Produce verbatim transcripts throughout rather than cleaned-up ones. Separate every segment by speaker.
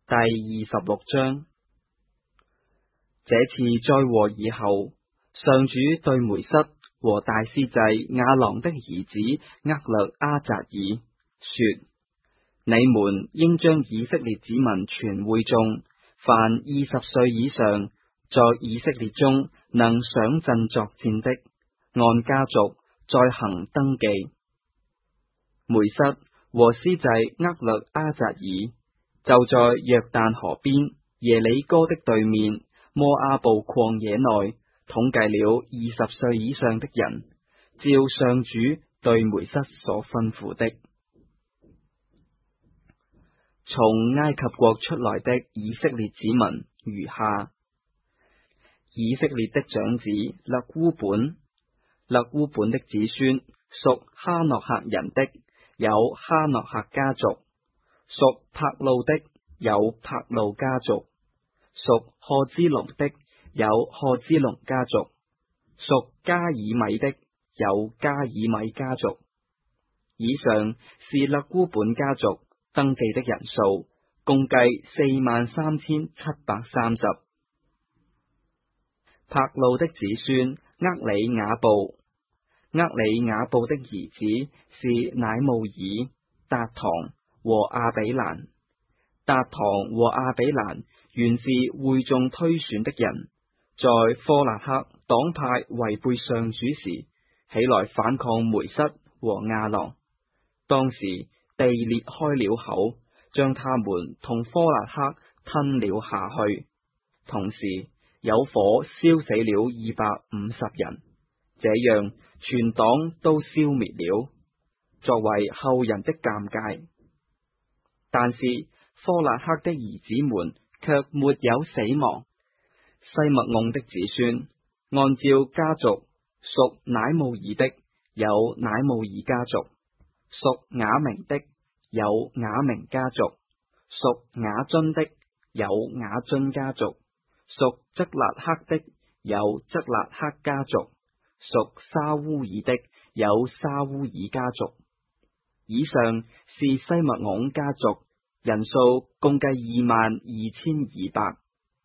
Speaker 1: 第二十六章。這次災禍以後，上主對梅瑟和大司祭亞郎的兒子厄勒阿匝爾說：你們應將以色列子民全會眾，凡二十歲以上，在以色列中能上陣作戰的，按家族再行登記。梅瑟和司祭厄勒阿匝爾就在約旦河邊耶里哥的對面摩阿布曠野內統計了二十歲以上的人，照上主對梅瑟所吩咐的。從埃及國出來的以色列子民如下：以色列的長子勒烏本，勒烏本的子孫屬哈諾客人的，有哈諾客家族；屬帕路的，有帕路家族；屬賀茲龍的，有賀茲龍家族；屬加爾米的，有加爾米家族。以上是勒烏本家族登記的人數，共計四萬三千七百三十。帕路的子孫厄里雅布，厄里雅布的兒子是乃慕爾、達堂和阿比蘭。達堂和阿比蘭原是會眾推選的人，在科辣克黨派違背上主時，起來反抗梅瑟和亞郎。當時地裂開了口，將他們同科辣克吞了下去，同時有火燒死了二百五十人，這樣全黨都消滅了，作為後人的鑒戒。但是科辣克的兒子們卻沒有死亡。西默盎的子孫按照家族屬乃慕爾的，有乃慕爾家族；屬雅明的，有雅明家族；屬雅津的，有雅津家族；屬則辣克的，有則辣克家族；屬沙烏爾的，有沙烏爾家族。以上是西默盎家族，人數共計二萬二千二百。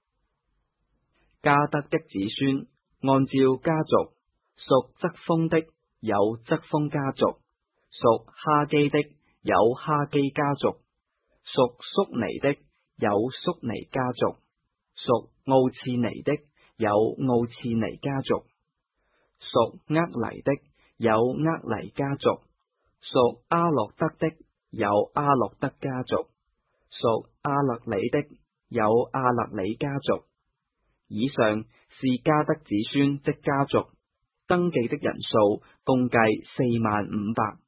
Speaker 1: 迦得的子孫按照家族屬則風的，有則風家族；屬哈基的，有哈基家族；屬宿尼的，有宿尼家族；屬奧次尼的，有奧次尼家族；屬厄黎的，有厄黎家族；屬阿洛德的，有阿洛德家族；屬阿勒里的，有阿勒里家族。以上是迦得子孫的家族，登記的人數共計四萬五百。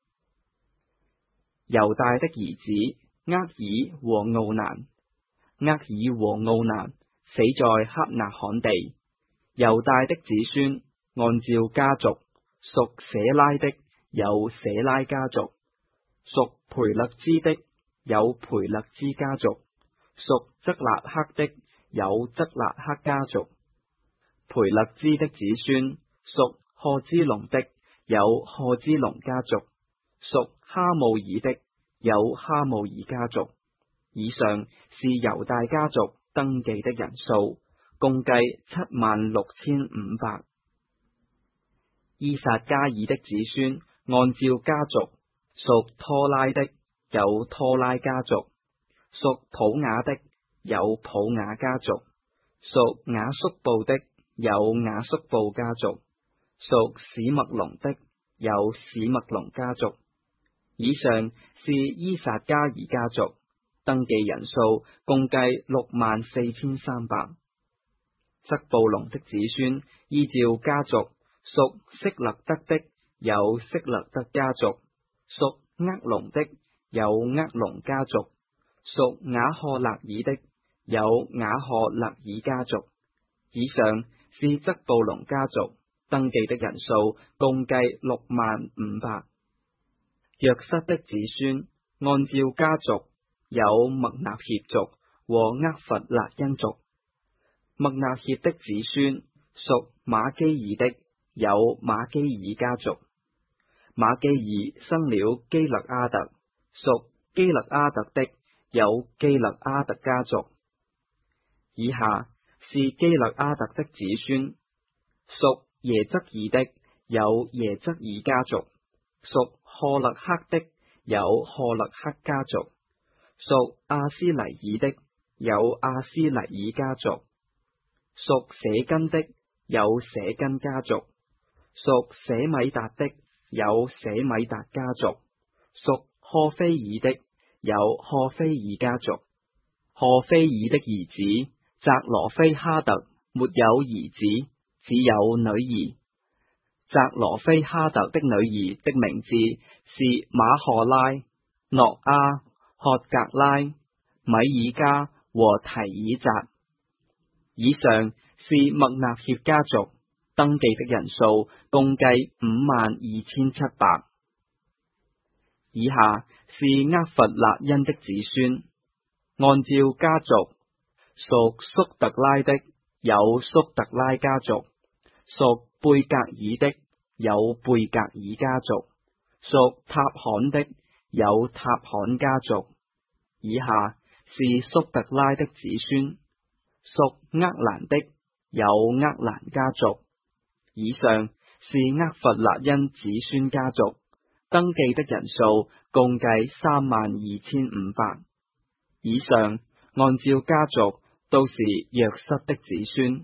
Speaker 1: 猶大的兒子厄爾和奧蘭，厄爾和奧蘭死在克納罕地。猶大的子孫按照家族屬舍拉的，有舍拉家族；屬培勒茲的，有培勒茲家族；屬則辣克的，有則辣克家族。培勒茲的子孫屬賀茲龍的，有賀茲龍家族；屬哈姆爾的，有哈姆爾家族。以上是猶大家族登記的人數，共計七萬六千五百。伊撒加爾的子孫按照家族屬拖拉的，有拖拉家族；屬普雅的，有普雅家族；屬雅叔布的，有雅叔布家族；屬史麥龍的，有史麥龍家族。以上是伊撒加爾家族，登記人數共計六萬四千三百。則布龍的子孫依照家族屬色勒德的，有色勒德家族；屬厄龍的，有厄龍家族；屬雅赫勒爾的，有雅赫勒爾家族。以上是則布龍家族，登記的人數共計六萬五百。約瑟的子孫按照家族有麥納協族和厄弗辣因族。麥納協的子孫屬瑪基爾的，有瑪基爾家族。瑪基爾生了基勒阿特，屬基勒阿特的， 有基勒阿特家族。以下是基勒阿特的子孫，屬耶則爾的有耶則爾家族，屬賀勒克的有賀勒克家族，屬亞斯尼爾的有亞斯尼爾家族，屬舍根的有舍根家族，屬舍米達的有舍米達家族，屬賀菲爾的有賀菲爾家族。賀菲爾的兒子澤羅菲哈特沒有兒子，只有女兒。澤羅菲哈特的女兒的名字是馬荷拉、諾阿、赫格拉、米爾加和提爾扎。以上是麥納協家族，登記的人數共計五萬二千七百。以下是厄弗辣因的子孫，按照家族，屬宿特拉的有宿特拉家族，屬貝格爾的有貝格爾家族，屬塔罕的有塔罕家族。以下是宿特拉的子孫，屬厄蘭的有厄蘭家族。以上是厄弗辣因子孫家族，登記的人數共計三萬二千五百。以上按照家族都是約瑟的子孫。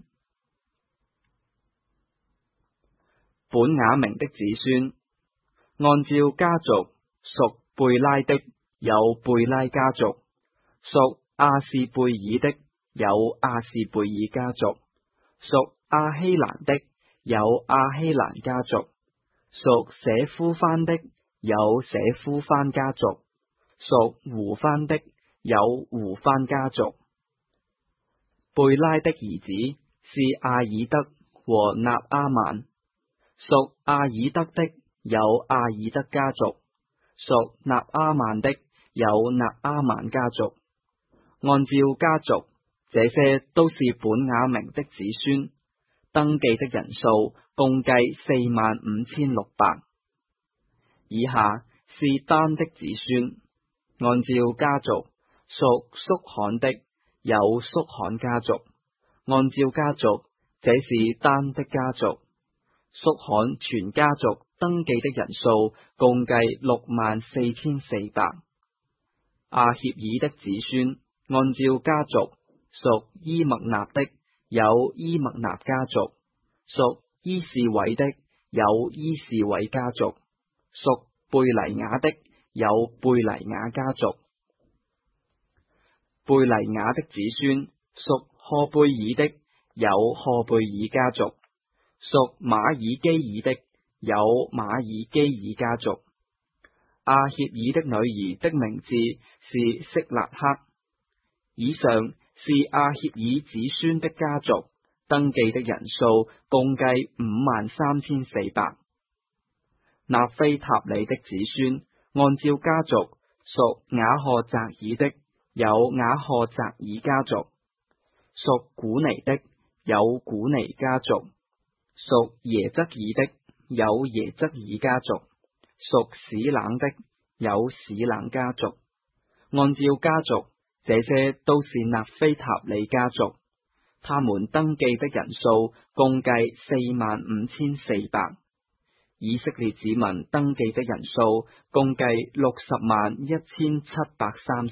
Speaker 1: 本雅明的子孫，按照家族，屬貝拉的有貝拉家族，屬亞士貝爾的有亞士貝爾家族，屬亞希蘭的有亞希蘭家族，屬舍夫番的有舍夫番家族，屬胡番的有胡番家族。貝拉的兒子是阿爾德和納阿曼，屬阿爾德的有阿爾德家族，屬納阿曼的有納阿曼家族。按照家族，這些都是本雅明的子孫，登記的人數共計四萬五千六百。以下是丹的子孫，按照家族，屬宿罕的有宿罕家族，按照家族，這是丹的家族。宿罕全家族登記的人數共計六萬四千四百。阿協爾的子孫，按照家族，屬伊麥納的有伊麥納家族，屬伊士韋的有伊士韋家族，屬貝黎雅的有貝黎雅家族。貝黎雅的子孫，屬賀貝爾的有賀貝爾家族，屬馬爾基爾的有馬爾基爾家族。阿協爾的女兒的名字是色辣克。以上是阿協爾子孫的家族，登記的人數共計五萬三千四百。納菲塔里的子孫，按照家族，屬雅賀澤爾的有雅賀澤爾家族，屬古尼的有古尼家族，屬耶則爾的有耶則爾家族，屬史冷的有史冷家族。按照家族，這些都是納菲塔里家族，他們登記的人數共計四萬五千四百。以色列子民登記的人數共計六十萬一千七百三十。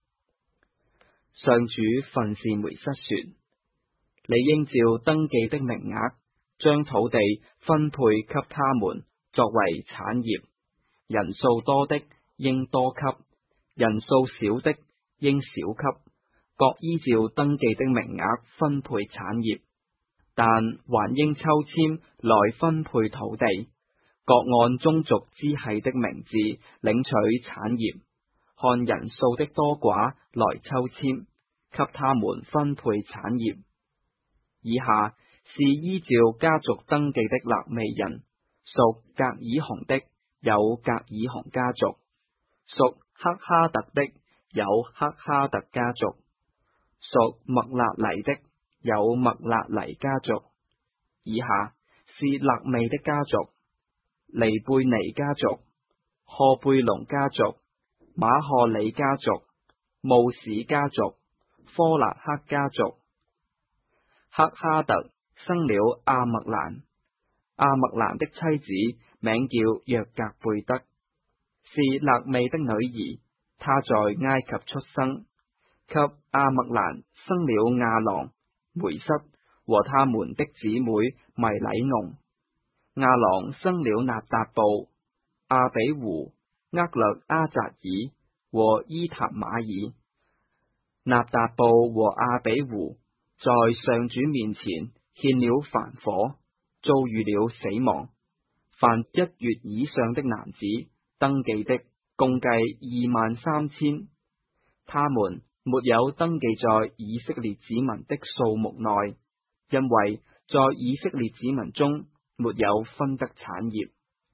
Speaker 1: 上主訓示梅瑟說：你應照登記的名額，將土地分配給他們作為產業。人數多的應多給，人數少的應少給，各依照登記的名額分配產業，但還應抽籤來分配土地，各按宗族支系的名字領取產業，看人數的多寡來抽籤，給他們分配產業。以下是依照家族登記的肋未人，屬格爾雄的有格爾雄家族，屬赫哈特的有赫哈特家族，屬麥勒尼的有麥勒尼家族。以下是肋未的家族：尼貝尼家族、賀貝龍家族、馬賀里家族、 慕士家族、科勒克家族。赫哈特生了阿默蘭，阿默蘭的妻子名叫約格貝德，是肋未的女兒，她在埃及出生，給阿默蘭生了亞郎、梅瑟和他們的姊妹迷禮弄。亞郎生了納達布、阿比胡、厄略阿扎爾和伊塔瑪爾。納達布和阿比胡在上主面前獻了燔火，遭遇了死亡。凡一月以上的男子登記的共計二萬三千，他們沒有登記在以色列子民的數目內，因為在以色列子民中沒有分得產業。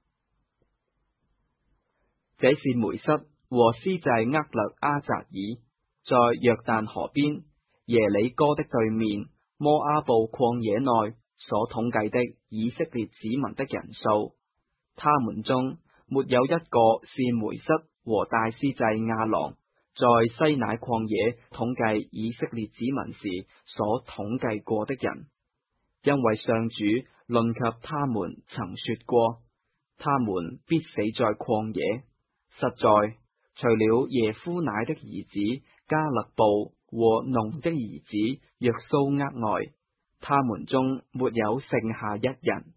Speaker 1: 這是梅瑟和司祭厄略阿扎爾在約旦河邊耶里哥的對面摩阿布曠野內所統計的以色列子民的人數，他們中沒有一個是梅瑟和大司祭亞郎在西乃曠野統計以色列子民時所統計過的人，因為上主論及他們曾說過，他們必死在曠野。實在除了耶夫乃的兒子加勒布和農的兒子約蘇厄外，他們中沒有剩下一人。